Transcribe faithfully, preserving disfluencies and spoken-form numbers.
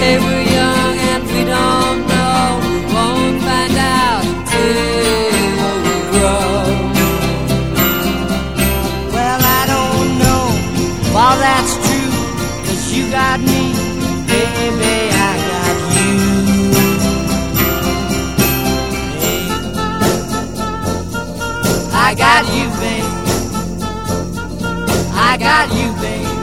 say we're young and we don't know. We won't find out till we grow. Well, I don't know if all that's true, 'cause you got me, baby, I got you. Hey, I got you, babe. I got you, babe.